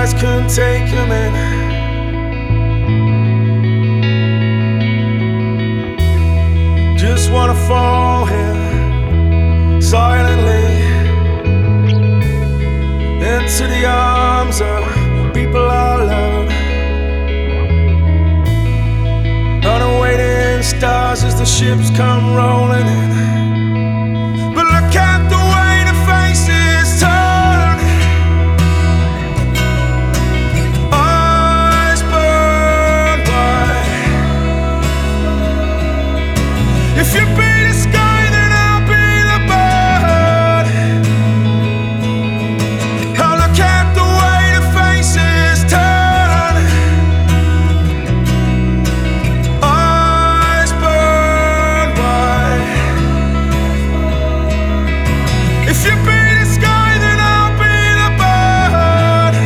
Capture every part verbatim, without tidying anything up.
eyes couldn't take him in. Just wanna fall here silently into the arms of people I love, unawaiting stars as the ships come rolling in. But look at the way the faces turn, eyes burn wide. If you be the sky, then I'll be the bird. Oh, look at the way the faces turn, eyes burn wide. If you be the sky, then I'll be the bird.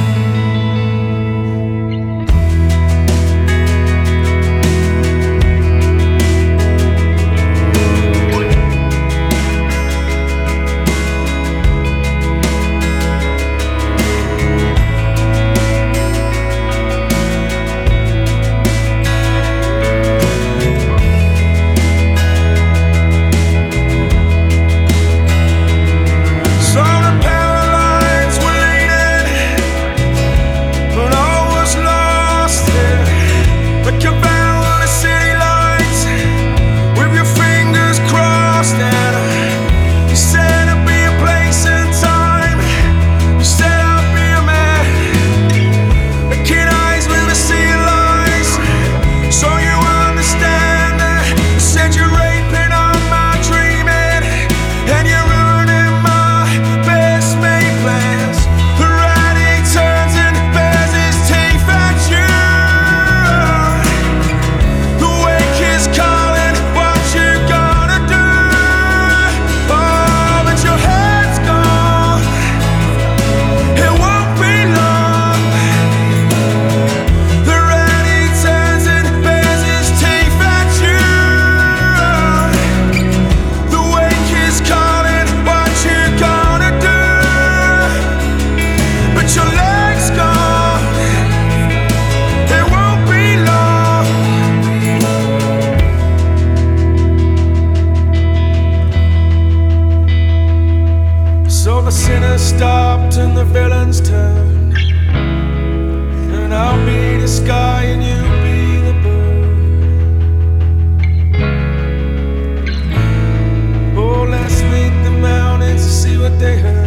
So the power lines were leaning, but all was lost here. Like you bound on the city lights with your fingers crossed, and you said it'd be a place and time. You said I'd be a man, the kid eyes with the sea lies, so you understand that. You said you're raping on my dreaming, and you're ruining my best made plans. The writing turns and bears his teeth at you. The wake is calling, what you gonna do? Oh, but your head's gone, it won't be long. The writing turns and bears his teeth at you. The wake is calling, what you gonna do? But your leg's gone, it won't be long. So the sinners stopped and the villains turned, and I'll be the sky and you be the bird. Oh, let's meet the mountains to see what they heard.